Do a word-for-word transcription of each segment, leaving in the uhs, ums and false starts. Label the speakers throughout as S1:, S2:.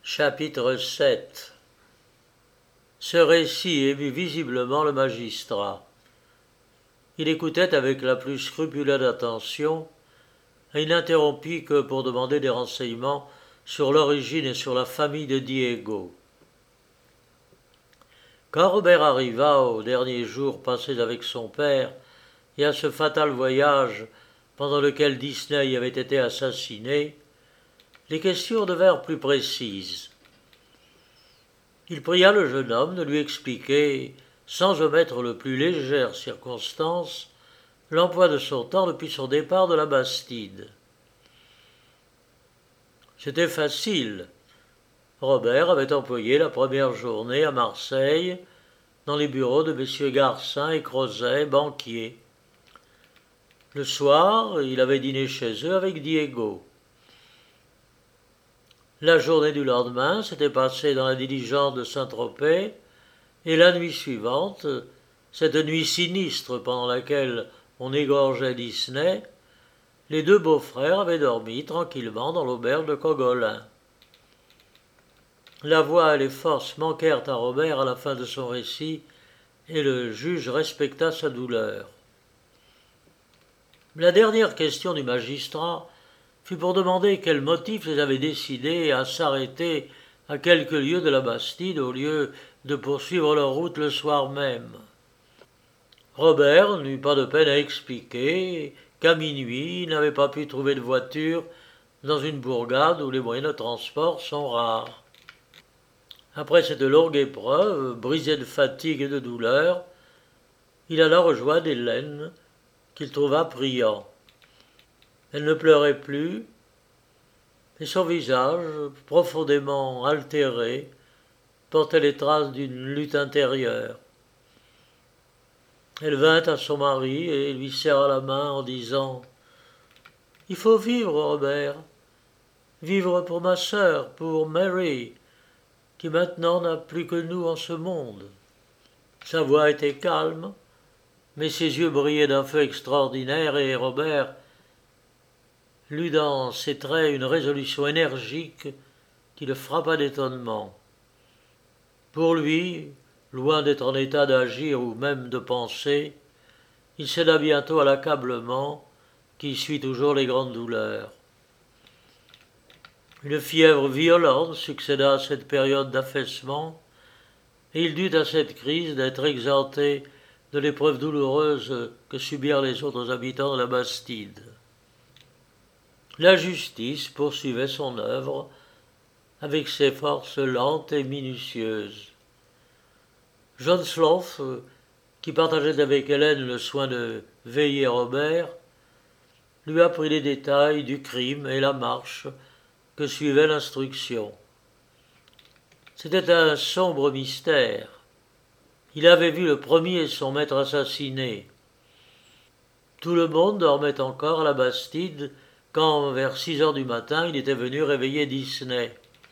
S1: Chapitre sept. Ce récit émut visiblement le magistrat. Il écoutait avec la plus scrupuleuse attention, et il n'interrompit que pour demander des renseignements sur l'origine et sur la famille de Diego. Quand Robert arriva aux derniers jours passés avec son père et à ce fatal voyage pendant lequel Disney avait été assassiné, les questions devinrent plus précises. Il pria le jeune homme de lui expliquer, sans omettre le plus légère circonstance, l'emploi de son temps depuis son départ de la Bastide. C'était facile. Robert avait employé la première journée à Marseille, dans les bureaux de messieurs Garcin et Crozet, banquiers. Le soir, il avait dîné chez eux avec Diego. La journée du lendemain s'était passée dans la diligence de Saint-Tropez, et la nuit suivante, cette nuit sinistre pendant laquelle on égorgeait Disney, les deux beaux-frères avaient dormi tranquillement dans l'auberge de Cogolin. La voix et les forces manquèrent à Robert à la fin de son récit, et le juge respecta sa douleur. La dernière question du magistrat fut pour demander quel motif les avait décidés à s'arrêter à quelques lieues de la Bastide au lieu de poursuivre leur route le soir même. Robert n'eut pas de peine à expliquer qu'à minuit il n'avait pas pu trouver de voiture dans une bourgade où les moyens de transport sont rares. Après cette longue épreuve, brisé de fatigue et de douleur, il alla rejoindre Hélène, qu'il trouva priant. Elle ne pleurait plus, et son visage, profondément altéré, portait les traces d'une lutte intérieure. Elle vint à son mari et lui serra la main en disant « Il faut vivre, Robert, vivre pour ma sœur, pour Mary, qui maintenant n'a plus que nous en ce monde. » Sa voix était calme, mais ses yeux brillaient d'un feu extraordinaire et Robert lut dans ses traits une résolution énergique qui le frappa d'étonnement. Pour lui, loin d'être en état d'agir ou même de penser, il céda bientôt à l'accablement qui suit toujours les grandes douleurs. Une fièvre violente succéda à cette période d'affaissement, et il dut à cette crise d'être exempté de l'épreuve douloureuse que subirent les autres habitants de la Bastide. La justice poursuivait son œuvre avec ses forces lentes et minutieuses. John Slough, qui partageait avec Hélène le soin de veiller Robert, lui apprit les détails du crime et la marche que suivait l'instruction. C'était un sombre mystère. Il avait vu le premier son maître assassiné. Tout le monde dormait encore à la Bastide quand, vers six heures du matin, il était venu réveiller Disney.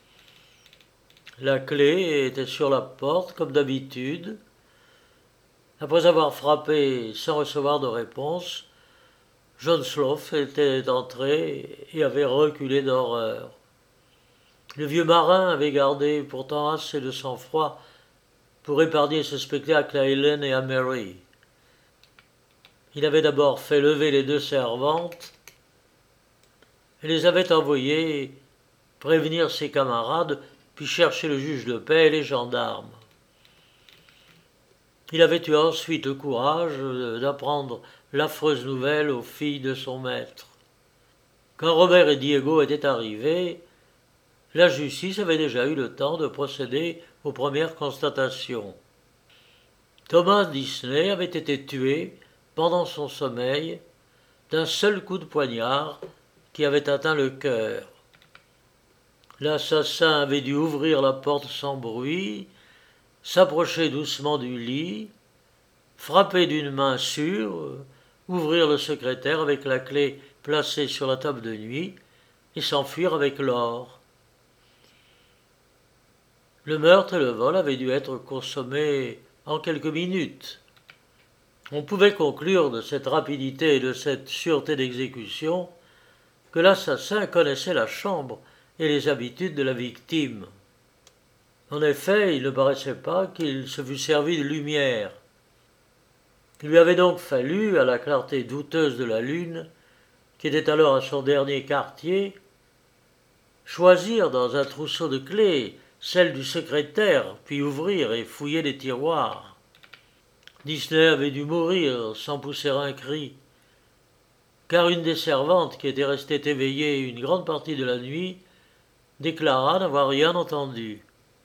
S1: La clé était sur la porte, comme d'habitude. Après avoir frappé sans recevoir de réponse, John Slough était entré et avait reculé d'horreur. Le vieux marin avait gardé pourtant assez de sang-froid pour épargner ce spectacle à Hélène et à Mary. Il avait d'abord fait lever les deux servantes et les avait envoyées prévenir ses camarades, puis chercher le juge de paix et les gendarmes. Il avait eu ensuite le courage d'apprendre l'affreuse nouvelle aux filles de son maître. Quand Robert et Diego étaient arrivés, la justice avait déjà eu le temps de procéder aux premières constatations. Thomas Disney avait été tué, pendant son sommeil, d'un seul coup de poignard qui avait atteint le cœur. L'assassin avait dû ouvrir la porte sans bruit, s'approcher doucement du lit, frapper d'une main sûre, ouvrir le secrétaire avec la clé placée sur la table de nuit et s'enfuir avec l'or. Le meurtre et le vol avaient dû être consommés en quelques minutes. On pouvait conclure de cette rapidité et de cette sûreté d'exécution que l'assassin connaissait la chambre et les habitudes de la victime. En effet, il ne paraissait pas qu'il se fût servi de lumière. Il lui avait donc fallu, à la clarté douteuse de la lune, qui était alors à son dernier quartier, choisir dans un trousseau de clés celle du secrétaire, puis ouvrir et fouiller les tiroirs. Disney avait dû mourir sans pousser un cri, car une des servantes qui était restée éveillée une grande partie de la nuit déclara n'avoir rien entendu.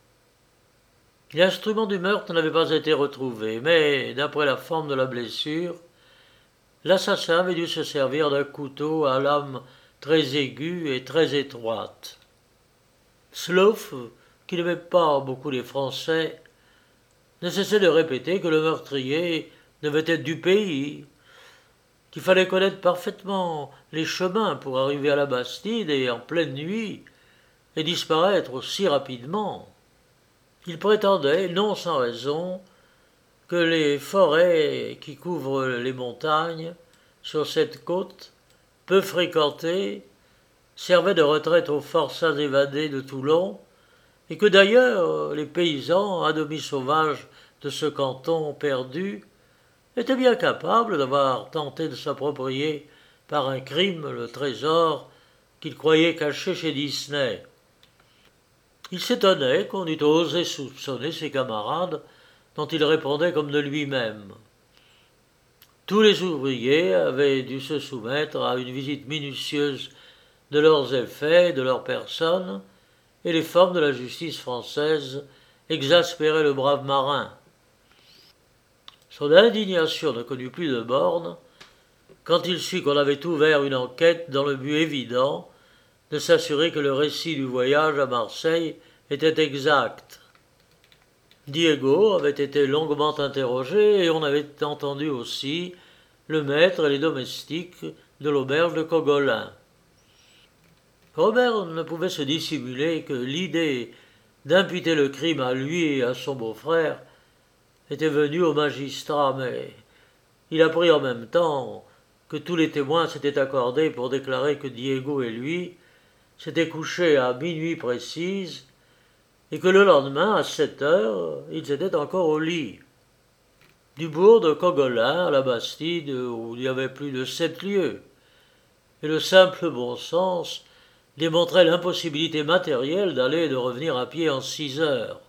S1: L'instrument du meurtre n'avait pas été retrouvé, mais, d'après la forme de la blessure, l'assassin avait dû se servir d'un couteau à lame très aiguë et très étroite. Sloff, qui n'aimait pas beaucoup les Français, ne cessait de répéter que le meurtrier devait être du pays, qu'il fallait connaître parfaitement les chemins pour arriver à la Bastide et en pleine nuit, et disparaître aussi rapidement. Il prétendait, non sans raison, que les forêts qui couvrent les montagnes sur cette côte, peu fréquentée, servaient de retraite aux forçats évadés de Toulon, et que d'ailleurs les paysans, à demi sauvages de ce canton perdu, étaient bien capables d'avoir tenté de s'approprier par un crime le trésor qu'ils croyaient caché chez Disney. Il s'étonnait qu'on eût osé soupçonner ses camarades, dont il répondait comme de lui-même. Tous les ouvriers avaient dû se soumettre à une visite minutieuse de leurs effets, de leur personne, et les formes de la justice française exaspéraient le brave marin. Son indignation ne connut plus de bornes quand il sut qu'on avait ouvert une enquête dans le but évident de s'assurer que le récit du voyage à Marseille était exact. Diego avait été longuement interrogé et on avait entendu aussi le maître et les domestiques de l'auberge de Cogolin. Robert ne pouvait se dissimuler que l'idée d'imputer le crime à lui et à son beau-frère était venue au magistrat, mais il apprit en même temps que tous les témoins s'étaient accordés pour déclarer que Diego et lui s'étaient couchés à minuit précise et que le lendemain, à sept heures, ils étaient encore au lit. Du bourg de Cogolin à la Bastide, où il y avait plus de sept lieues, et le simple bon sens démontrait l'impossibilité matérielle d'aller et de revenir à pied en six heures.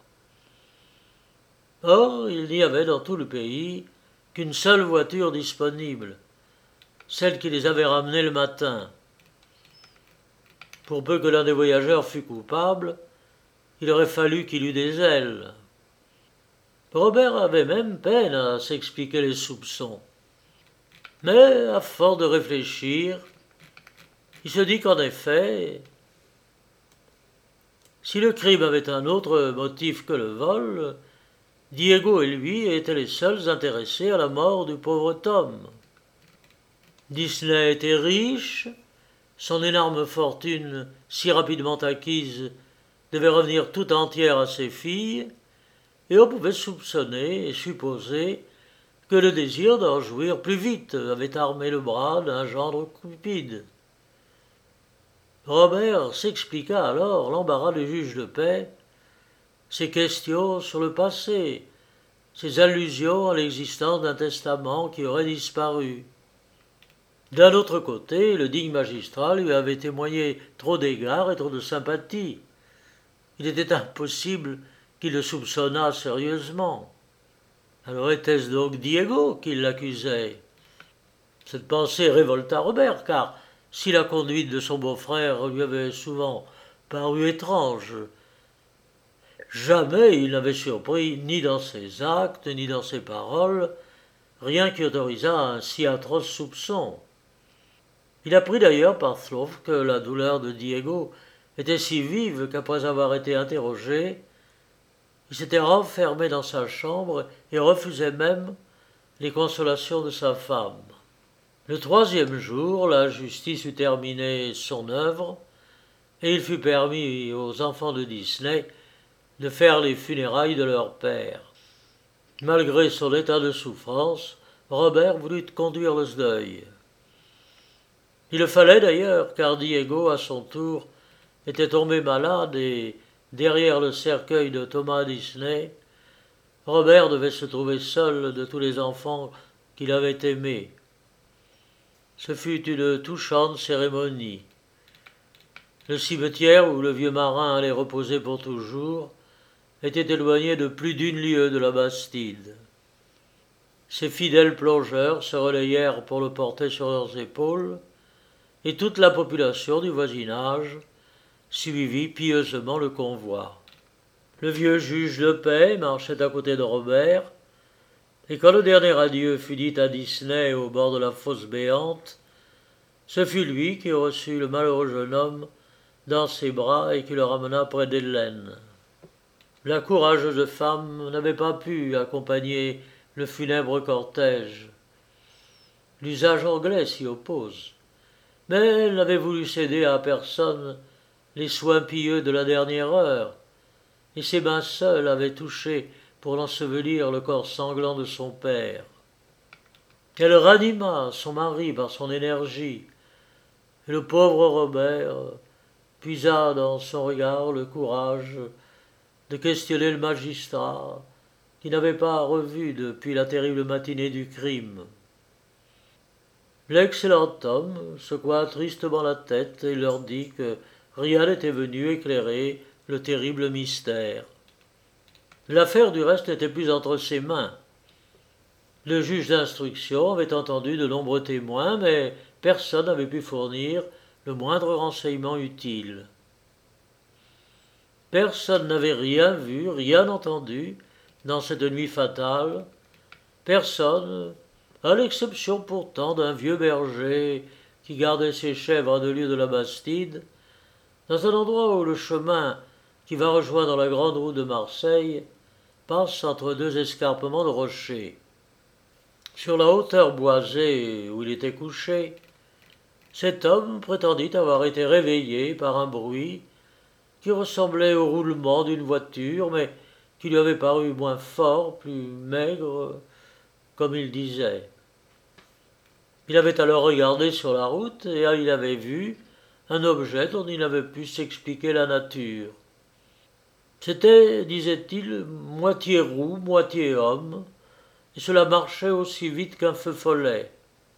S1: Or, il n'y avait dans tout le pays qu'une seule voiture disponible, celle qui les avait ramenés le matin. Pour peu que l'un des voyageurs fût coupable, il aurait fallu qu'il eût des ailes. Robert avait même peine à s'expliquer les soupçons. Mais, à force de réfléchir, il se dit qu'en effet, si le crime avait un autre motif que le vol, Diego et lui étaient les seuls intéressés à la mort du pauvre Tom. Disney était riche, son énorme fortune, si rapidement acquise, devait revenir tout entière à ses filles, et on pouvait soupçonner et supposer que le désir d'en jouir plus vite avait armé le bras d'un gendre cupide. Robert s'expliqua alors l'embarras du juge de paix, ses questions sur le passé, ses allusions à l'existence d'un testament qui aurait disparu. D'un autre côté, le digne magistrat lui avait témoigné trop d'égards et trop de sympathie. Il était impossible qu'il le soupçonnât sérieusement. Alors était-ce donc Diego qui l'accusait? Cette pensée révolta Robert, car si la conduite de son beau-frère lui avait souvent paru étrange, jamais il n'avait surpris, ni dans ses actes, ni dans ses paroles, rien qui autorisât un si atroce soupçon. Il apprit d'ailleurs par Sloff que la douleur de Diego était si vive qu'après avoir été interrogé, il s'était renfermé dans sa chambre et refusait même les consolations de sa femme. Le troisième jour, la justice eut terminé son œuvre, et il fut permis aux enfants de Disney de faire les funérailles de leur père. Malgré son état de souffrance, Robert voulut conduire le deuil. Il le fallait d'ailleurs, car Diego, à son tour, était tombé malade et derrière le cercueil de Thomas Disney, Robert devait se trouver seul de tous les enfants qu'il avait aimés. Ce fut une touchante cérémonie. Le cimetière où le vieux marin allait reposer pour toujours était éloigné de plus d'une lieue de la Bastide. Ses fidèles plongeurs se relayèrent pour le porter sur leurs épaules, et toute la population du voisinage suivit pieusement le convoi. Le vieux juge de paix marchait à côté de Robert, et quand le dernier adieu fut dit à Disney au bord de la fosse béante, ce fut lui qui reçut le malheureux jeune homme dans ses bras et qui le ramena près d'Hélène. La courageuse femme n'avait pas pu accompagner le funèbre cortège. L'usage anglais s'y oppose, mais elle n'avait voulu céder à personne les soins pieux de la dernière heure, et ses mains seules avaient touché pour l'ensevelir le corps sanglant de son père. Elle ranima son mari par son énergie, et le pauvre Robert puisa dans son regard le courage de questionner le magistrat, qui n'avait pas revu depuis la terrible matinée du crime. L'excellent homme secoua tristement la tête et leur dit que rien n'était venu éclairer le terrible mystère. L'affaire du reste n'était plus entre ses mains. Le juge d'instruction avait entendu de nombreux témoins, mais personne n'avait pu fournir le moindre renseignement utile. Personne n'avait rien vu, rien entendu dans cette nuit fatale. Personne, à l'exception pourtant d'un vieux berger qui gardait ses chèvres à deux lieues de la Bastide, dans un endroit où le chemin qui va rejoindre la grande route de Marseille passe entre deux escarpements de rochers. Sur la hauteur boisée où il était couché, cet homme prétendit avoir été réveillé par un bruit qui ressemblait au roulement d'une voiture, mais qui lui avait paru moins fort, plus maigre, comme il disait. Il avait alors regardé sur la route et il avait vu un objet dont il n'avait pu s'expliquer la nature. C'était, disait-il, moitié roux, moitié homme, et cela marchait aussi vite qu'un feu follet.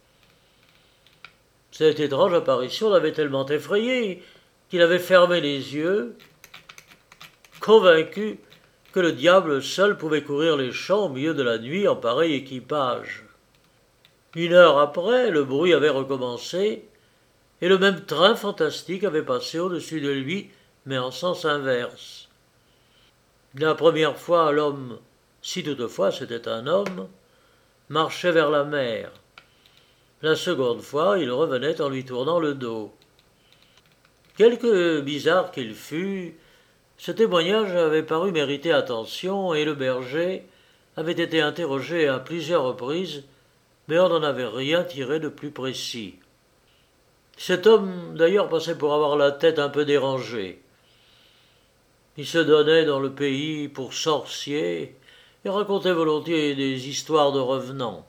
S1: Cette étrange apparition l'avait tellement effrayé qu'il avait fermé les yeux, convaincu que le diable seul pouvait courir les champs au milieu de la nuit en pareil équipage. Une heure après, le bruit avait recommencé, et le même train fantastique avait passé au-dessus de lui, mais en sens inverse. La première fois, l'homme, si toutefois c'était un homme, marchait vers la mer. La seconde fois, il revenait en lui tournant le dos. Quelque bizarre qu'il fût, ce témoignage avait paru mériter attention, et le berger avait été interrogé à plusieurs reprises, mais on n'en avait rien tiré de plus précis. Cet homme, d'ailleurs, passait pour avoir la tête un peu dérangée. Il se donnait dans le pays pour sorcier et racontait volontiers des histoires de revenants.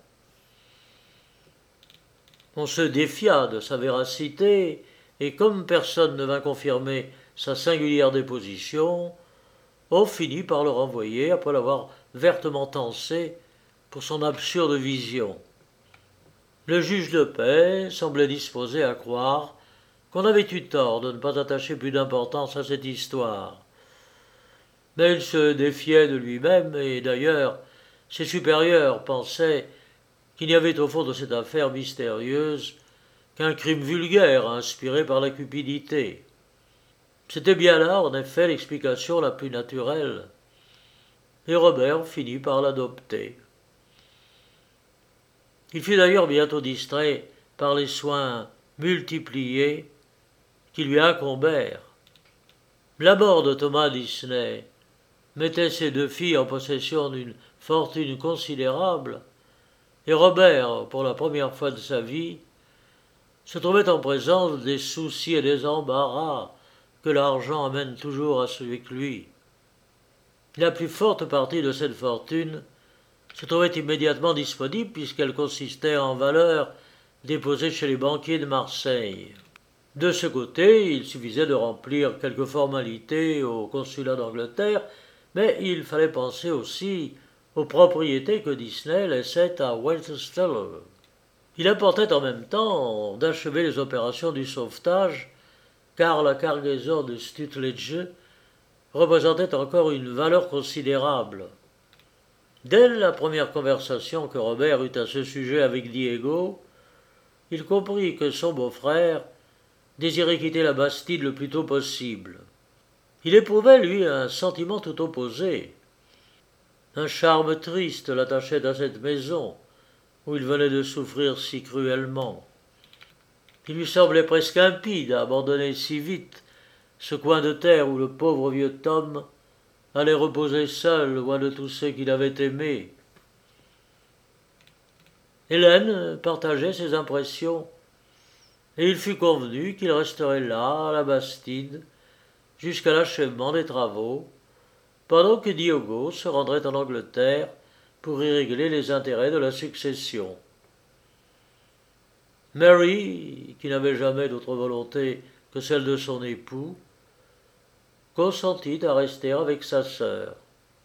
S1: On se défia de sa véracité, et comme personne ne vint confirmer sa singulière déposition, on finit par le renvoyer après l'avoir vertement tancé pour son absurde vision. Le juge de paix semblait disposé à croire qu'on avait eu tort de ne pas attacher plus d'importance à cette histoire. Mais il se défiait de lui-même, et d'ailleurs ses supérieurs pensaient qu'il n'y avait au fond de cette affaire mystérieuse qu'un crime vulgaire inspiré par la cupidité. C'était bien là, en effet, l'explication la plus naturelle, et Robert finit par l'adopter. Il fut d'ailleurs bientôt distrait par les soins multipliés qui lui incombèrent. La mort de Thomas Disney mettait ses deux filles en possession d'une fortune considérable, et Robert, pour la première fois de sa vie, se trouvait en présence des soucis et des embarras que l'argent amène toujours à celui que lui. La plus forte partie de cette fortune se trouvait immédiatement disponible puisqu'elle consistait en valeurs déposées chez les banquiers de Marseille. De ce côté, il suffisait de remplir quelques formalités au consulat d'Angleterre, mais il fallait penser aussi aux propriétés que Disney laissait à Westminster. Il importait en même temps d'achever les opérations du sauvetage, car la cargaison de Stutledge représentait encore une valeur considérable. Dès la première conversation que Robert eut à ce sujet avec Diego, il comprit que son beau-frère désirait quitter la Bastide le plus tôt possible. Il éprouvait, lui, un sentiment tout opposé. Un charme triste l'attachait à cette maison, où il venait de souffrir si cruellement. Il lui semblait presque impie d'abandonner si vite ce coin de terre où le pauvre vieux Tom allait reposer seul loin de tous ceux qu'il avait aimés. Hélène partageait ses impressions, et il fut convenu qu'il resterait là, à la Bastide, jusqu'à l'achèvement des travaux, pendant que Diogo se rendrait en Angleterre pour y régler les intérêts de la succession. Mary, qui n'avait jamais d'autre volonté que celle de son époux, consentit à rester avec sa sœur.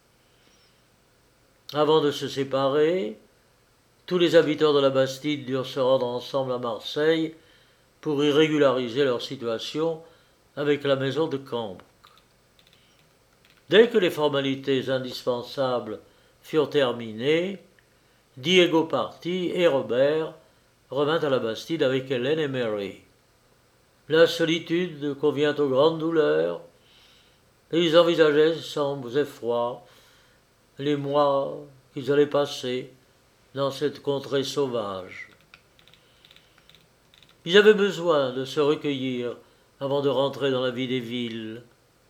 S1: Avant de se séparer, tous les habitants de la Bastide durent se rendre ensemble à Marseille pour y régulariser leur situation avec la maison de Cambre. Dès que les formalités indispensables furent terminées, Diego partit et Robert revint à la Bastide avec Hélène et Mary. La solitude convient aux grandes douleurs, et ils envisageaient sans effroi les mois qu'ils allaient passer dans cette contrée sauvage. Ils avaient besoin de se recueillir avant de rentrer dans la vie des villes.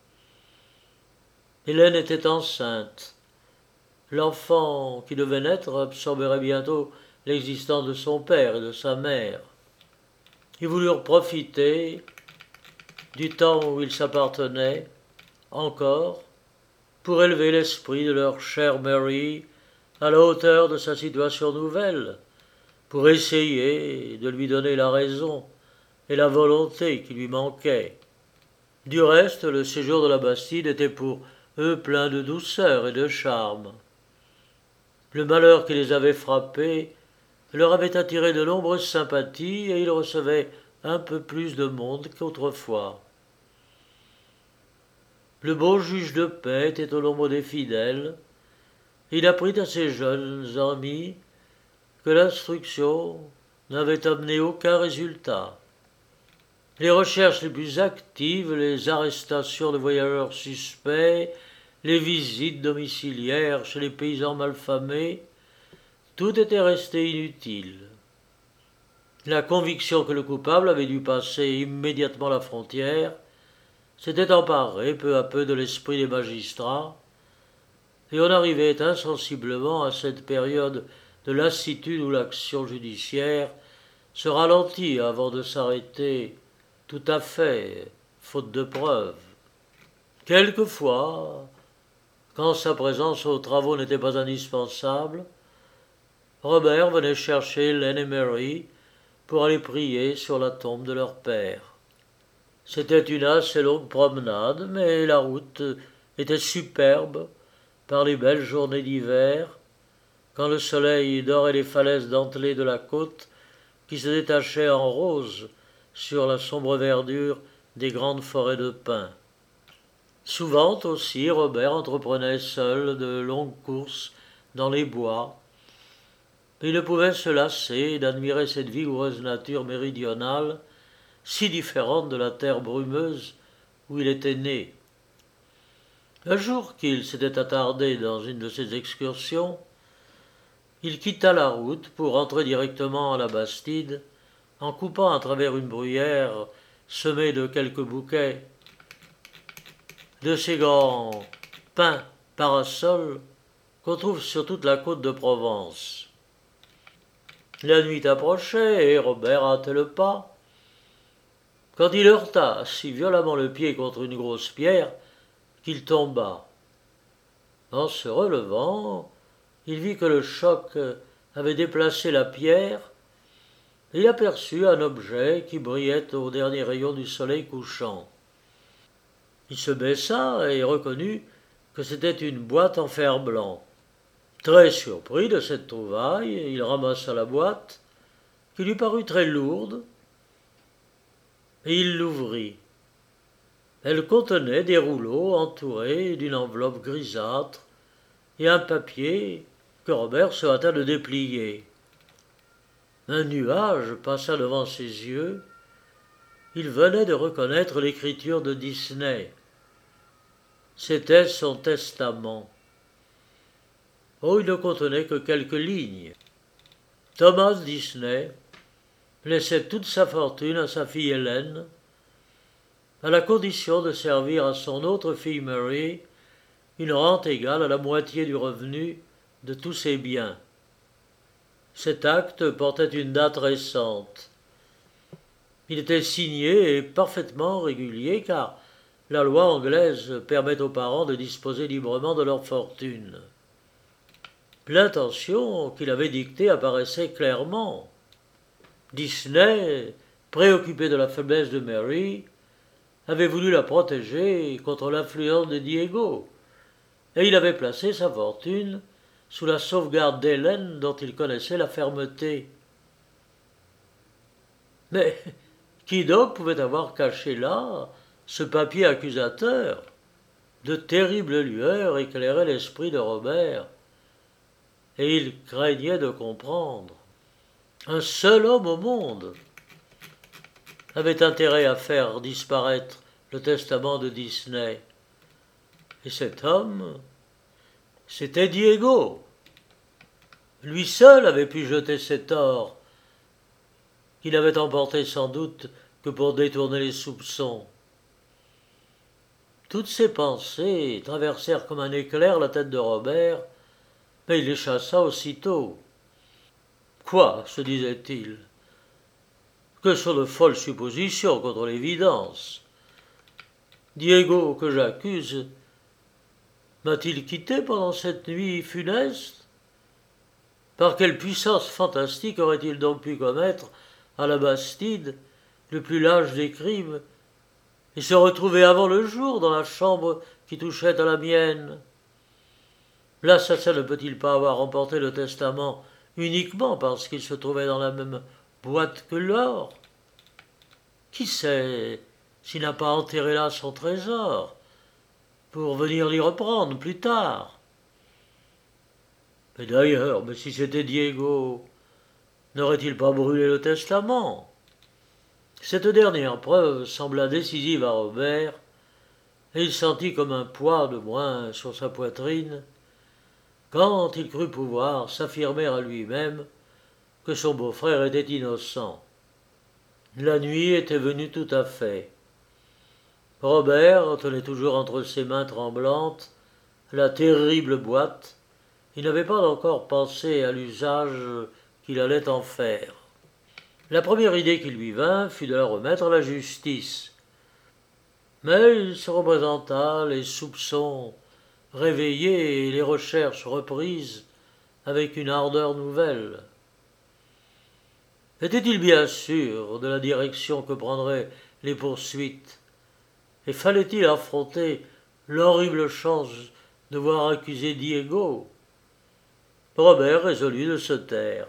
S1: Hélène était enceinte. L'enfant qui devait naître absorberait bientôt l'existence de son père et de sa mère. Ils voulurent profiter du temps où ils s'appartenaient encore pour élever l'esprit de leur chère Mary à la hauteur de sa situation nouvelle, pour essayer de lui donner la raison et la volonté qui lui manquaient. Du reste, le séjour de la Bastide était pour eux plein de douceur et de charme. Le malheur qui les avait frappés leur avait attiré de nombreuses sympathies et ils recevaient un peu plus de monde qu'autrefois. Le bon juge de paix était au nombre des fidèles. Il apprit à ses jeunes amis que l'instruction n'avait amené aucun résultat. Les recherches les plus actives, les arrestations de voyageurs suspects, les visites domiciliaires chez les paysans malfamés, tout était resté inutile. La conviction que le coupable avait dû passer immédiatement la frontière s'était emparée peu à peu de l'esprit des magistrats, et on arrivait insensiblement à cette période de lassitude où l'action judiciaire se ralentit avant de s'arrêter tout à fait, faute de preuves. Quelquefois, quand sa présence aux travaux n'était pas indispensable, Robert venait chercher Hélène et Mary pour aller prier sur la tombe de leur père. C'était une assez longue promenade, mais la route était superbe par les belles journées d'hiver, quand le soleil dorait les falaises dentelées de la côte qui se détachaient en rose sur la sombre verdure des grandes forêts de pins. Souvent aussi, Robert entreprenait seul de longues courses dans les bois. Il ne pouvait se lasser d'admirer cette vigoureuse nature méridionale, si différente de la terre brumeuse où il était né. Un jour qu'il s'était attardé dans une de ses excursions, il quitta la route pour rentrer directement à la Bastide, en coupant à travers une bruyère semée de quelques bouquets de ces grands pins parasols qu'on trouve sur toute la côte de Provence. La nuit approchait et Robert hâtait le pas, quand il heurta si violemment le pied contre une grosse pierre qu'il tomba. En se relevant, il vit que le choc avait déplacé la pierre et il aperçut un objet qui brillait au dernier rayon du soleil couchant. Il se baissa et reconnut que c'était une boîte en fer-blanc. Très surpris de cette trouvaille, il ramassa la boîte, qui lui parut très lourde, et il l'ouvrit. Elle contenait des rouleaux entourés d'une enveloppe grisâtre et un papier que Robert se hâta de déplier. Un nuage passa devant ses yeux. Il venait de reconnaître l'écriture de Disney. C'était son testament. Oh, il ne contenait que quelques lignes. Thomas Disney laissait toute sa fortune à sa fille Hélène, à la condition de servir à son autre fille Mary une rente égale à la moitié du revenu de tous ses biens. Cet acte portait une date récente. Il était signé et parfaitement régulier car la loi anglaise permet aux parents de disposer librement de leur fortune. L'intention qu'il avait dictée apparaissait clairement. Disney, préoccupé de la faiblesse de Mary, avait voulu la protéger contre l'influence de Diego, et il avait placé sa fortune sous la sauvegarde d'Hélène dont il connaissait la fermeté. Mais qui donc pouvait avoir caché là ce papier accusateur? De terribles lueurs éclairaient l'esprit de Robert, et il craignait de comprendre. Un seul homme au monde avait intérêt à faire disparaître le testament de Disney. Et cet homme, c'était Diego. Lui seul avait pu jeter cet or, qu'il avait emporté sans doute que pour détourner les soupçons. Toutes ces pensées traversèrent comme un éclair la tête de Robert, mais il les chassa aussitôt. Quoi, se disait-il, que sont de folles suppositions contre l'évidence. Diego, que j'accuse, m'a-t-il quitté pendant cette nuit funeste? Par quelle puissance fantastique aurait-il donc pu commettre à la Bastide le plus lâche des crimes et se retrouver avant le jour dans la chambre qui touchait à la mienne? L'assassin ne peut-il pas avoir emporté le testament uniquement parce qu'il se trouvait dans la même boîte que l'or? Qui sait s'il n'a pas enterré là son trésor pour venir l'y reprendre plus tard? Mais d'ailleurs, mais si c'était Diego, n'aurait-il pas brûlé le testament? Cette dernière preuve sembla décisive à Robert, et il sentit comme un poids de moins sur sa poitrine, quand il crut pouvoir s'affirmer à lui-même que son beau-frère était innocent. La nuit était venue tout à fait. Robert tenait toujours entre ses mains tremblantes la terrible boîte. Il n'avait pas encore pensé à l'usage qu'il allait en faire. La première idée qui lui vint fut de la remettre à la justice. Mais il se représenta les soupçons réveillés et les recherches reprises avec une ardeur nouvelle. Était-il bien sûr de la direction que prendraient les poursuites? Et fallait-il affronter l'horrible chance de voir accuser Diego? Robert résolut de se taire.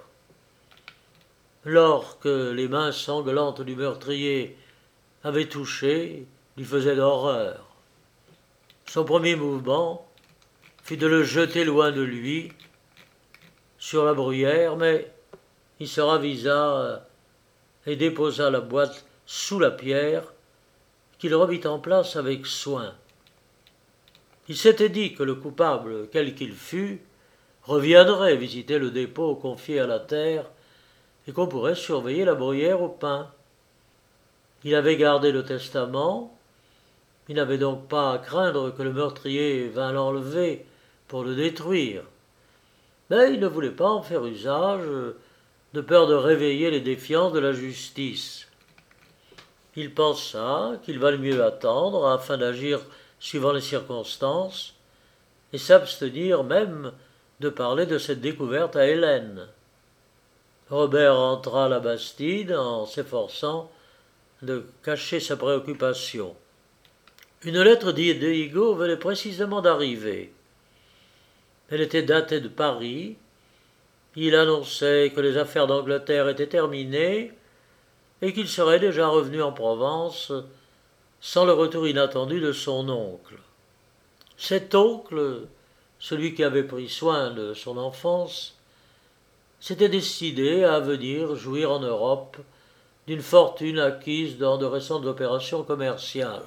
S1: L'or que les mains sanglantes du meurtrier avaient touché lui faisait horreur. Son premier mouvement fut de le jeter loin de lui, sur la bruyère, mais il se ravisa et déposa la boîte sous la pierre, qu'il remit en place avec soin. Il s'était dit que le coupable, quel qu'il fût, reviendrait visiter le dépôt confié à la terre et qu'on pourrait surveiller la bruyère au pain. Il avait gardé le testament, il n'avait donc pas à craindre que le meurtrier vînt l'enlever pour le détruire. Mais il ne voulait pas en faire usage, de peur de réveiller les défiances de la justice. Il pensa qu'il valait mieux attendre afin d'agir suivant les circonstances et s'abstenir même de parler de cette découverte à Hélène. Robert rentra à la Bastide en s'efforçant de cacher sa préoccupation. Une lettre d'Igo venait précisément d'arriver. Elle était datée de Paris. Il annonçait que les affaires d'Angleterre étaient terminées et qu'il serait déjà revenu en Provence sans le retour inattendu de son oncle. Cet oncle, celui qui avait pris soin de son enfance, s'était décidé à venir jouir en Europe d'une fortune acquise dans de récentes opérations commerciales.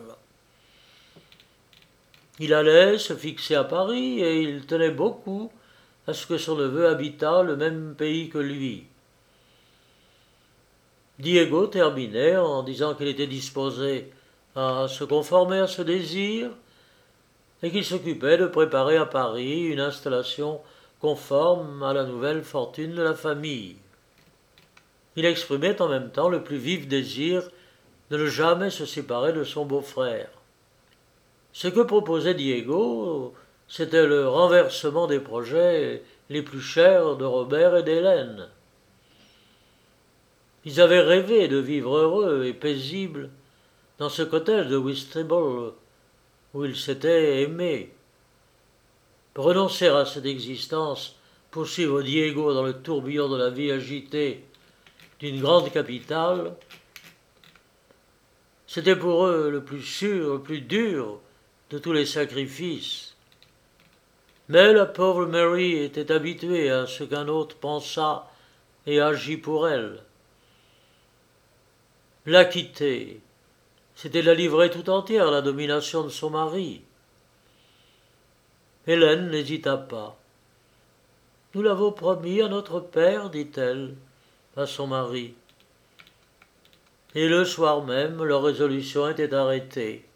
S1: Il allait se fixer à Paris et il tenait beaucoup à ce que son neveu habitât le même pays que lui. Diego terminait en disant qu'il était disposé à se conformer à ce désir et qu'il s'occupait de préparer à Paris une installation conforme à la nouvelle fortune de la famille. Il exprimait en même temps le plus vif désir de ne jamais se séparer de son beau-frère. Ce que proposait Diego, c'était le renversement des projets les plus chers de Robert et d'Hélène. Ils avaient rêvé de vivre heureux et paisibles dans ce cottage de Whitstable où ils s'étaient aimés. Renoncer à cette existence pour suivre Diego dans le tourbillon de la vie agitée d'une grande capitale, c'était pour eux le plus sûr, le plus dur de tous les sacrifices. Mais la pauvre Mary était habituée à ce qu'un autre pensât et agît pour elle. La quitter, c'était la livrer tout entière à la domination de son mari. Hélène n'hésita pas. « Nous l'avons promis à notre père, dit-elle à son mari. Et le soir même, leur résolution était arrêtée.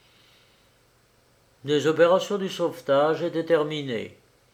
S1: Les opérations du sauvetage étaient terminées.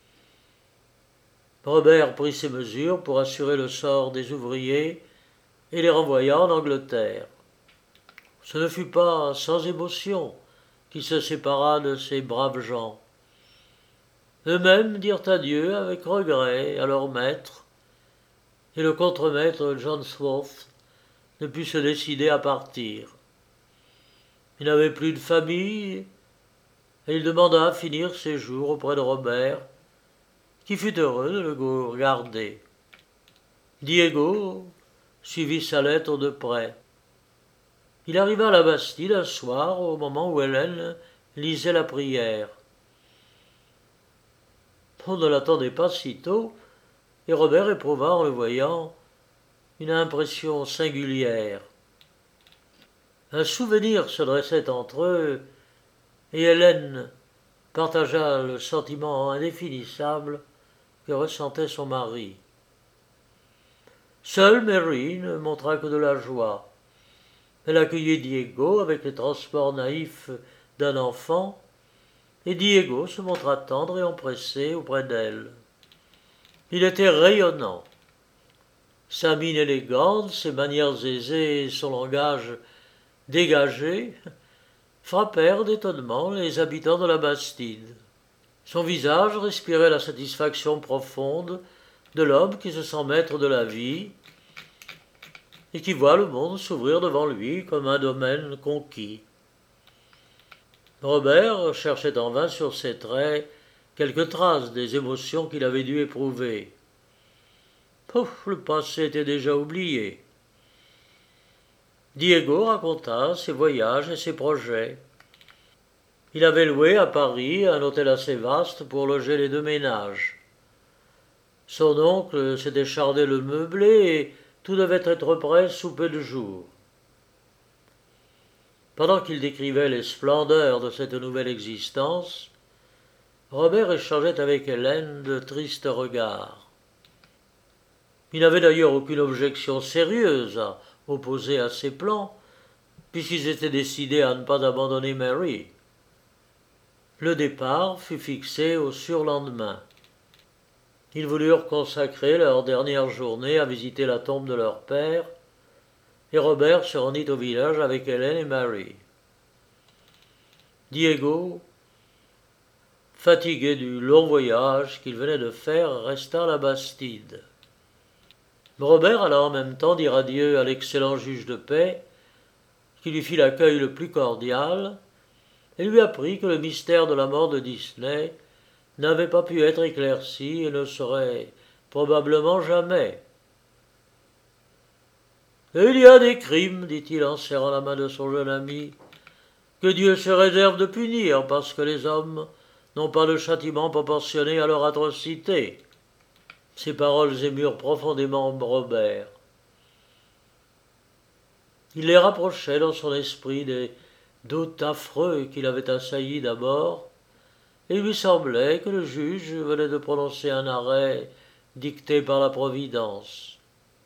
S1: Robert prit ses mesures pour assurer le sort des ouvriers et les renvoya en Angleterre. Ce ne fut pas sans émotion qu'il se sépara de ces braves gens. Eux-mêmes dirent adieu avec regret à leur maître, et le contremaître John Sworth ne put se décider à partir. Il n'avait plus de famille, et il demanda à finir ses jours auprès de Robert, qui fut heureux de le garder. Diego suivit sa lettre de près. Il arriva à la Bastide un soir, au moment où Hélène lisait la prière. On ne l'attendait pas si tôt, et Robert éprouva en le voyant une impression singulière. Un souvenir se dressait entre eux, et Hélène partagea le sentiment indéfinissable que ressentait son mari. Seule Mary ne montra que de la joie. Elle accueillit Diego avec les transports naïfs d'un enfant, et Diego se montra tendre et empressé auprès d'elle. Il était rayonnant. Sa mine élégante, ses manières aisées et son langage dégagé frappèrent d'étonnement les habitants de la Bastide. Son visage respirait la satisfaction profonde de l'homme qui se sent maître de la vie et qui voit le monde s'ouvrir devant lui comme un domaine conquis. Robert cherchait en vain sur ses traits quelques traces des émotions qu'il avait dû éprouver. Pouf, le passé était déjà oublié. Diego raconta ses voyages et ses projets. Il avait loué à Paris un hôtel assez vaste pour loger les deux ménages. Son oncle s'était chargé de le meubler et tout devait être prêt sous peu de jours. Pendant qu'il décrivait les splendeurs de cette nouvelle existence, Robert échangeait avec Hélène de tristes regards. Il n'avait d'ailleurs aucune objection sérieuse à opposer à ses plans, puisqu'ils étaient décidés à ne pas abandonner Mary. Le départ fut fixé au surlendemain. Ils voulurent consacrer leur dernière journée à visiter la tombe de leur père, et Robert se rendit au village avec Hélène et Mary. Diego, fatigué du long voyage qu'il venait de faire, resta à la Bastide. Robert alla en même temps dire adieu à l'excellent juge de paix, qui lui fit l'accueil le plus cordial, et lui apprit que le mystère de la mort de Disney n'avait pas pu être éclairci et ne serait probablement jamais. « Il y a des crimes, dit-il en serrant la main de son jeune ami, que Dieu se réserve de punir parce que les hommes n'ont pas de châtiment proportionné à leur atrocité. » Ces paroles émurent profondément Robert. Il les rapprochait dans son esprit des doutes affreux qui l'avaient assailli d'abord, et il lui semblait que le juge venait de prononcer un arrêt dicté par la Providence.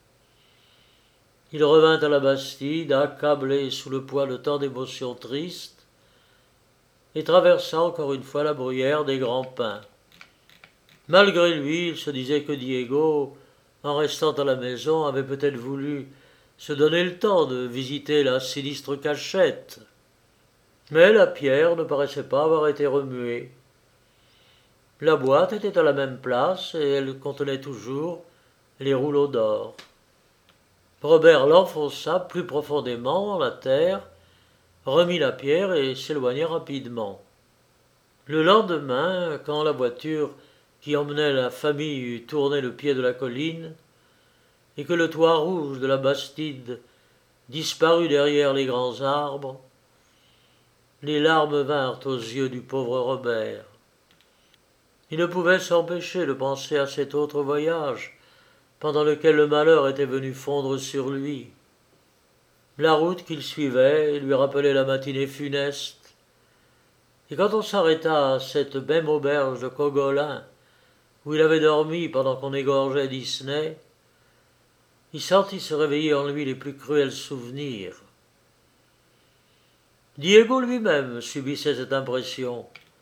S1: Il revint à la Bastide, accablé sous le poids de tant d'émotions tristes, et traversa encore une fois la bruyère des grands pins. Malgré lui, il se disait que Diego, en restant à la maison, avait peut-être voulu se donner le temps de visiter la sinistre cachette. Mais la pierre ne paraissait pas avoir été remuée. La boîte était à la même place et elle contenait toujours les rouleaux d'or. Robert l'enfonça plus profondément dans la terre, remit la pierre et s'éloigna rapidement. Le lendemain, quand la voiture qui emmenait la famille eut tourné le pied de la colline, et que le toit rouge de la Bastide disparut derrière les grands arbres, les larmes vinrent aux yeux du pauvre Robert. Il ne pouvait s'empêcher de penser à cet autre voyage, pendant lequel le malheur était venu fondre sur lui. La route qu'il suivait lui rappelait la matinée funeste, et quand on s'arrêta à cette même auberge de Cogolin, où il avait dormi pendant qu'on égorgeait Disney, il sentit se réveiller en lui les plus cruels souvenirs. Diego lui-même subissait cette impression,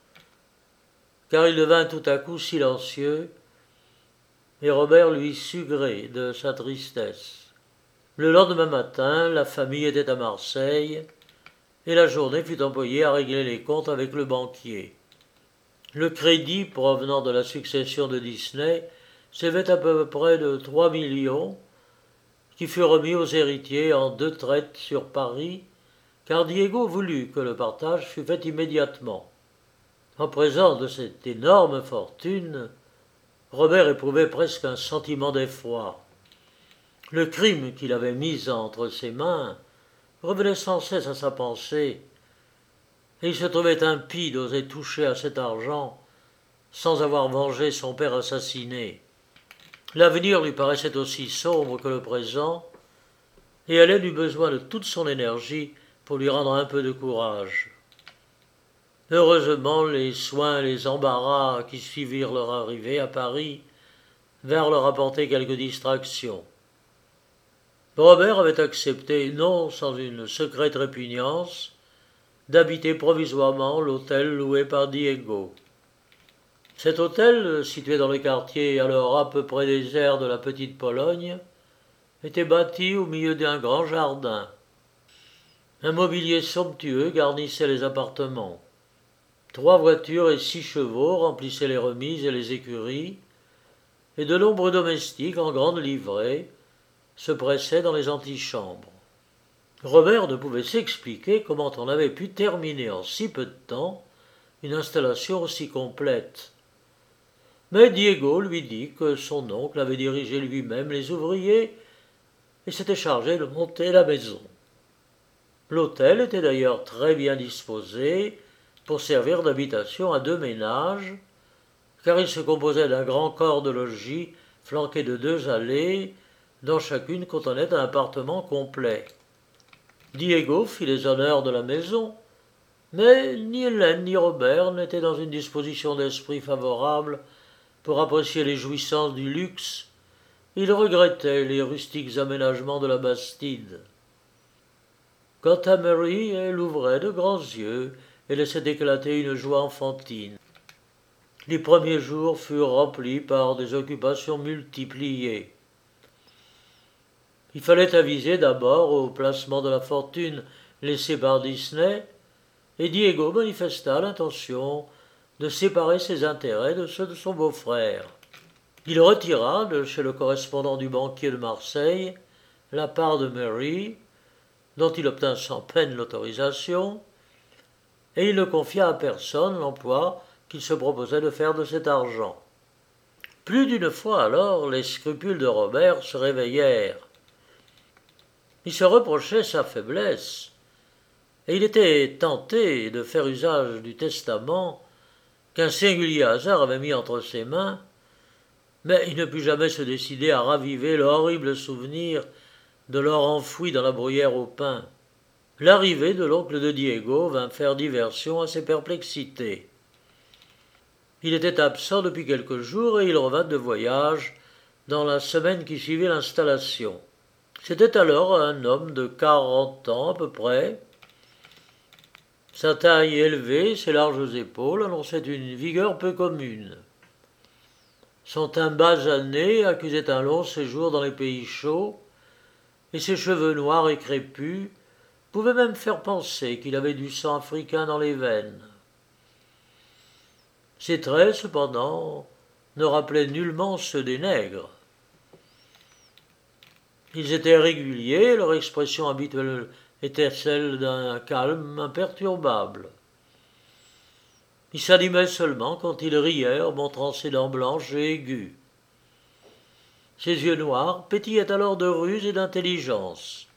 S1: car il devint tout à coup silencieux, et Robert lui sut gré de sa tristesse. Le lendemain matin, la famille était à Marseille, et la journée fut employée à régler les comptes avec le banquier. Le crédit provenant de la succession de Disney s'élevait à peu près de trois millions, qui fut remis aux héritiers en deux traites sur Paris, car Diego voulut que le partage fût fait immédiatement. En présence de cette énorme fortune, Robert éprouvait presque un sentiment d'effroi. Le crime qu'il avait mis entre ses mains revenait sans cesse à sa pensée, et il se trouvait impie d'oser toucher à cet argent sans avoir vengé son père assassiné. L'avenir lui paraissait aussi sombre que le présent, et Hélène eut besoin de toute son énergie pour lui rendre un peu de courage. Heureusement, les soins et les embarras qui suivirent leur arrivée à Paris vinrent leur apporter quelques distractions. Robert avait accepté, non sans une secrète répugnance, d'habiter provisoirement l'hôtel loué par Diego. Cet hôtel, situé dans le quartier alors à peu près désert de la petite Pologne, était bâti au milieu d'un grand jardin. Un mobilier somptueux garnissait les appartements. Trois voitures et six chevaux remplissaient les remises et les écuries, et de nombreux domestiques en grande livrée se pressaient dans les antichambres. Robert ne pouvait s'expliquer comment on avait pu terminer en si peu de temps une installation aussi complète. Mais Diego lui dit que son oncle avait dirigé lui-même les ouvriers et s'était chargé de monter la maison. L'hôtel était d'ailleurs très bien disposé pour servir d'habitation à deux ménages, car il se composait d'un grand corps de logis flanqué de deux allées, dont chacune contenait un appartement complet. Diego fit les honneurs de la maison, mais ni Hélène ni Robert n'étaient dans une disposition d'esprit favorable pour apprécier les jouissances du luxe. Ils regrettaient les rustiques aménagements de la Bastide. Quant à Mary, elle ouvrait de grands yeux et laissait éclater une joie enfantine. Les premiers jours furent remplis par des occupations multipliées. Il fallait aviser d'abord au placement de la fortune laissée par Disney, et Diego manifesta l'intention de séparer ses intérêts de ceux de son beau-frère. Il retira de chez le correspondant du banquier de Marseille la part de Mary, dont il obtint sans peine l'autorisation, et il ne confia à personne l'emploi qu'il se proposait de faire de cet argent. Plus d'une fois alors, les scrupules de Robert se réveillèrent. Il se reprochait sa faiblesse, et il était tenté de faire usage du testament qu'un singulier hasard avait mis entre ses mains, mais il ne put jamais se décider à raviver le horrible souvenir de l'or enfoui dans la bruyère au pain. L'arrivée de l'oncle de Diego vint faire diversion à ses perplexités. Il était absent depuis quelques jours et il revint de voyage dans la semaine qui suivit l'installation. C'était alors un homme de quarante ans à peu près. Sa taille élevée, ses larges épaules annonçaient une vigueur peu commune. Son teint basané accusait un long séjour dans les pays chauds, et ses cheveux noirs et crépus pouvaient même faire penser qu'il avait du sang africain dans les veines. Ses traits, cependant, ne rappelaient nullement ceux des nègres. Ils étaient réguliers, leur expression habituelle était celle d'un calme imperturbable. Il s'animait seulement quand il riait en montrant ses dents blanches et aiguës. Ses yeux noirs pétillaient alors de ruse et d'intelligence.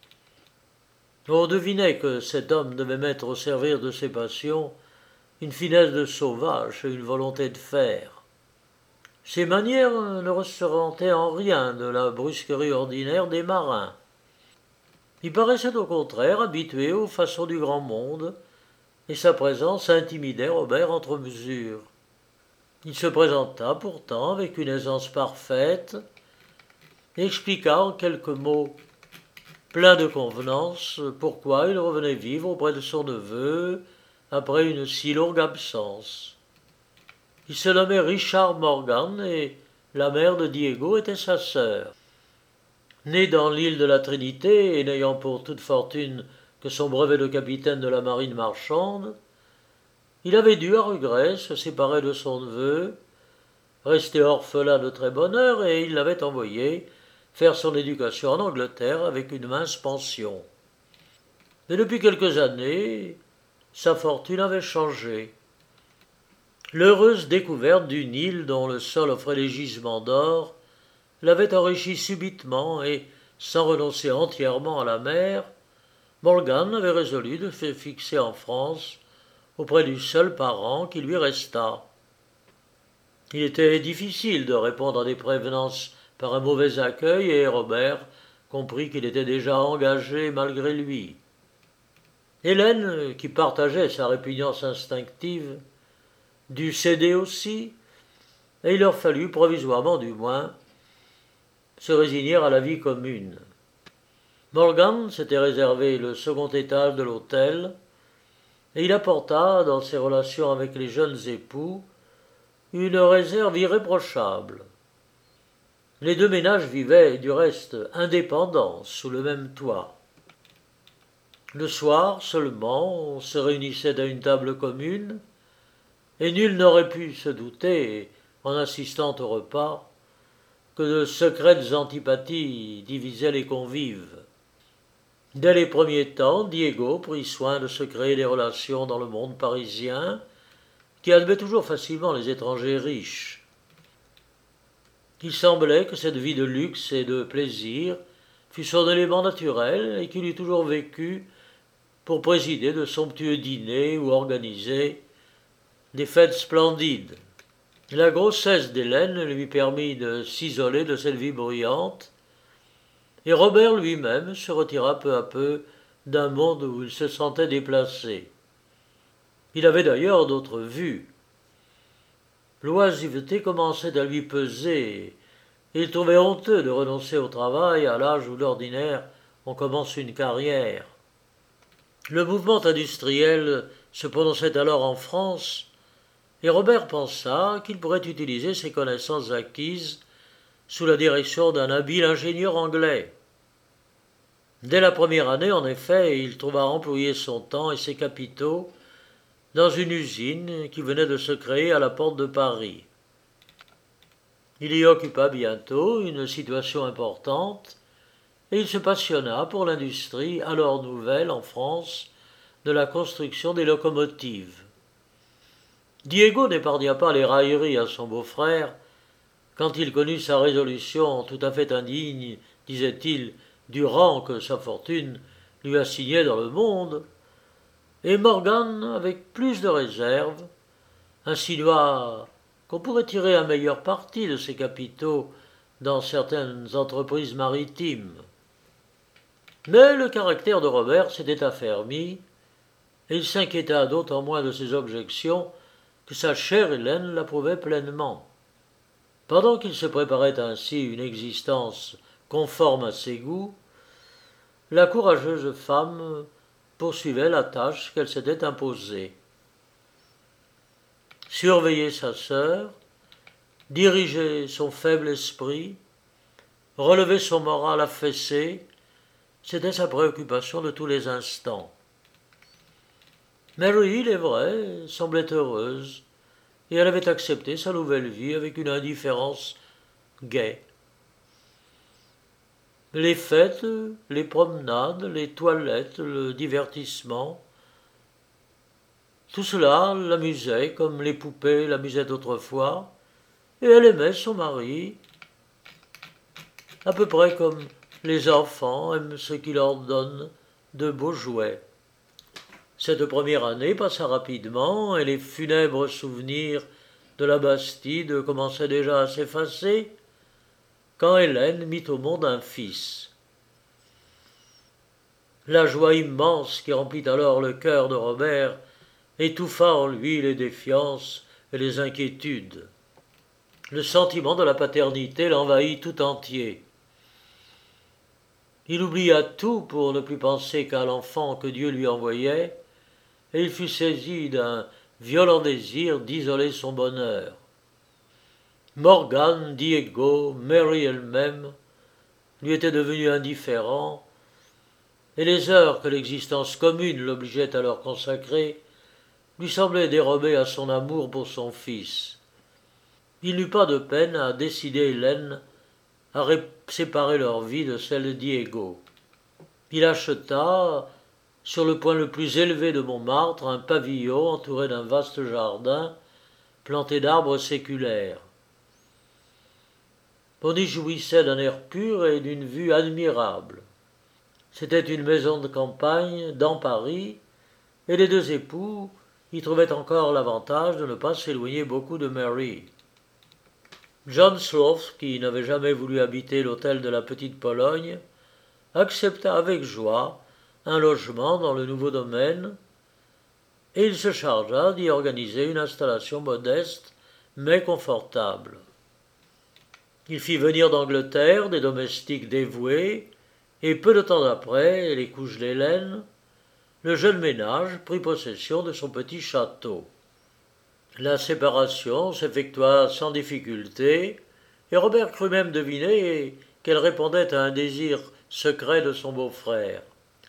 S1: On devinait que cet homme devait mettre au service de ses passions une finesse de sauvage et une volonté de fer. Ses manières ne ressemblaient en rien de la brusquerie ordinaire des marins. Il paraissait au contraire habitué aux façons du grand monde, et sa présence intimidait Robert entre mesure. Il se présenta pourtant avec une aisance parfaite, et expliqua en quelques mots pleins de convenance pourquoi il revenait vivre auprès de son neveu après une si longue absence. Il se nommait Richard Morgan et la mère de Diego était sa sœur. Né dans l'île de la Trinité et n'ayant pour toute fortune que son brevet de capitaine de la marine marchande, il avait dû à regret se séparer de son neveu, resté orphelin de très bonne heure, et il l'avait envoyé faire son éducation en Angleterre avec une mince pension. Mais depuis quelques années, sa fortune avait changé. L'heureuse découverte d'une île dont le sol offrait des gisements d'or l'avait enrichi subitement et, sans renoncer entièrement à la mer, Morgan avait résolu de se fixer en France auprès du seul parent qui lui restât. Il était difficile de répondre à des prévenances par un mauvais accueil et Robert comprit qu'il était déjà engagé malgré lui. Hélène, qui partageait sa répugnance instinctive, dut céder aussi, et il leur fallut, provisoirement du moins, se résigner à la vie commune. Morgan s'était réservé le second étage de l'hôtel, et il apporta, dans ses relations avec les jeunes époux, une réserve irréprochable. Les deux ménages vivaient, du reste, indépendants, sous le même toit. Le soir seulement, on se réunissait à une table commune, et nul n'aurait pu se douter, en assistant au repas, que de secrètes antipathies divisaient les convives. Dès les premiers temps, Diego prit soin de se créer des relations dans le monde parisien, qui admet toujours facilement les étrangers riches. Il semblait que cette vie de luxe et de plaisir fût son élément naturel et qu'il eût toujours vécu pour présider de somptueux dîners ou organiser des fêtes splendides. La grossesse d'Hélène lui permit de s'isoler de cette vie bruyante, et Robert lui-même se retira peu à peu d'un monde où il se sentait déplacé. Il avait d'ailleurs d'autres vues. L'oisiveté commençait à lui peser, et il trouvait honteux de renoncer au travail à l'âge où d'ordinaire on commence une carrière. Le mouvement industriel se prononçait alors en France, et Robert pensa qu'il pourrait utiliser ses connaissances acquises sous la direction d'un habile ingénieur anglais. Dès la première année, en effet, il trouva employer son temps et ses capitaux dans une usine qui venait de se créer à la porte de Paris. Il y occupa bientôt une situation importante et il se passionna pour l'industrie alors nouvelle en France de la construction des locomotives. Diego n'épargna pas les railleries à son beau-frère quand il connut sa résolution tout à fait indigne, disait-il, du rang que sa fortune lui assignait dans le monde, et Morgan, avec plus de réserve, insinua qu'on pourrait tirer un meilleur parti de ses capitaux dans certaines entreprises maritimes. Mais le caractère de Robert s'était affermi, et il s'inquiéta d'autant moins de ses objections que sa chère Hélène l'approuvait pleinement. Pendant qu'il se préparait ainsi une existence conforme à ses goûts, la courageuse femme poursuivait la tâche qu'elle s'était imposée. Surveiller sa sœur, diriger son faible esprit, relever son moral affaissé, c'était sa préoccupation de tous les instants. Mary, il est vrai, semblait heureuse, et elle avait accepté sa nouvelle vie avec une indifférence gaie. Les fêtes, les promenades, les toilettes, le divertissement, tout cela l'amusait comme les poupées l'amusaient autrefois, et elle aimait son mari, à peu près comme les enfants aiment ce qui leur donne de beaux jouets. Cette première année passa rapidement, et les funèbres souvenirs de la Bastide commençaient déjà à s'effacer, quand Hélène mit au monde un fils. La joie immense qui remplit alors le cœur de Robert étouffa en lui les défiances et les inquiétudes. Le sentiment de la paternité l'envahit tout entier. Il oublia tout pour ne plus penser qu'à l'enfant que Dieu lui envoyait, et il fut saisi d'un violent désir d'isoler son bonheur. Morgan, Diego, Mary elle-même lui étaient devenus indifférents, et les heures que l'existence commune l'obligeait à leur consacrer lui semblaient dérobées à son amour pour son fils. Il n'eut pas de peine à décider Hélène à séparer leur vie de celle de Diego. Il acheta, sur le point le plus élevé de Montmartre, un pavillon entouré d'un vaste jardin planté d'arbres séculaires. On y jouissait d'un air pur et d'une vue admirable. C'était une maison de campagne dans Paris, et les deux époux y trouvaient encore l'avantage de ne pas s'éloigner beaucoup de Mary. John Sloth, qui n'avait jamais voulu habiter l'hôtel de la Petite Pologne, accepta avec joie un logement dans le nouveau domaine, et il se chargea d'y organiser une installation modeste mais confortable. Il fit venir d'Angleterre des domestiques dévoués, et peu de temps après les couches d'Hélène, le jeune ménage prit possession de son petit château. La séparation s'effectua sans difficulté, et Robert crut même deviner qu'elle répondait à un désir secret de son beau-frère.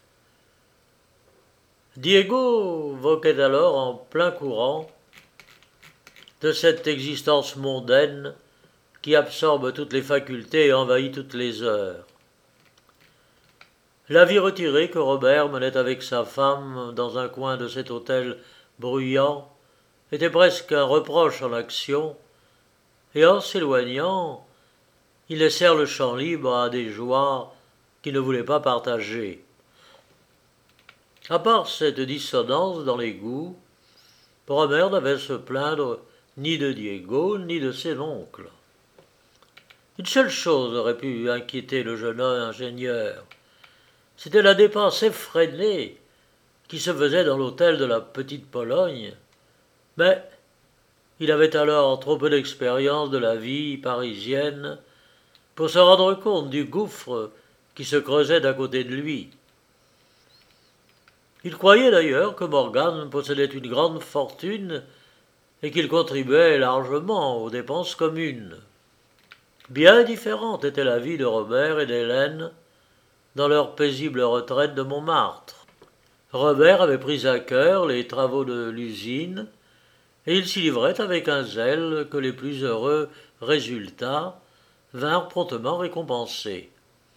S1: Diego voquait alors en plein courant de cette existence mondaine qui absorbe toutes les facultés et envahit toutes les heures. La vie retirée que Robert menait avec sa femme dans un coin de cet hôtel bruyant était presque un reproche en action, et en s'éloignant, ils laissèrent le champ libre à des joies qu'ils ne voulaient pas partager. À part cette dissonance dans les goûts, Robert n'avait à se plaindre ni de Diego ni de ses oncles. Une seule chose aurait pu inquiéter le jeune ingénieur, c'était la dépense effrénée qui se faisait dans l'hôtel de la Petite Pologne, mais il avait alors trop peu d'expérience de la vie parisienne pour se rendre compte du gouffre qui se creusait d'à côté de lui. Il croyait d'ailleurs que Morgan possédait une grande fortune et qu'il contribuait largement aux dépenses communes. Bien différente était la vie de Robert et d'Hélène dans leur paisible retraite de Montmartre. Robert avait pris à cœur les travaux de l'usine, et il s'y livrait avec un zèle que les plus heureux résultats vinrent promptement récompensés.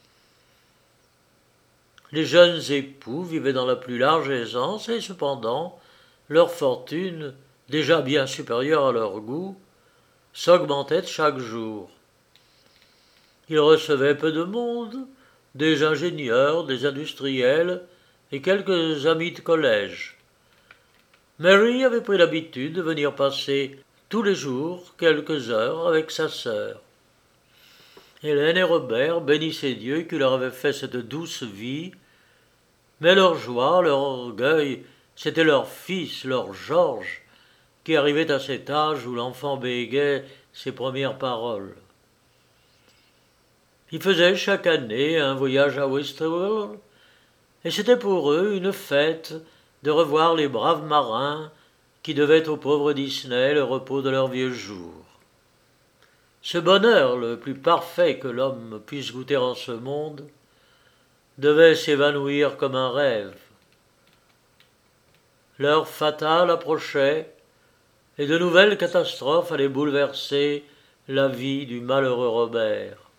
S1: Les jeunes époux vivaient dans la plus large aisance et cependant leur fortune, déjà bien supérieure à leur goût, s'augmentait chaque jour. Ils recevaient peu de monde, des ingénieurs, des industriels et quelques amis de collège. Mary avait pris l'habitude de venir passer tous les jours quelques heures avec sa sœur. Hélène et Robert bénissaient Dieu qui leur avait fait cette douce vie, mais leur joie, leur orgueil, c'était leur fils, leur Georges, qui arrivait à cet âge où l'enfant bégait ses premières paroles. Ils faisaient chaque année un voyage à Westerwelle, et c'était pour eux une fête de revoir les braves marins qui devaient au pauvre Disney le repos de leurs vieux jours. Ce bonheur, le plus parfait que l'homme puisse goûter en ce monde, devait s'évanouir comme un rêve. L'heure fatale approchait, et de nouvelles catastrophes allaient bouleverser la vie du malheureux Robert.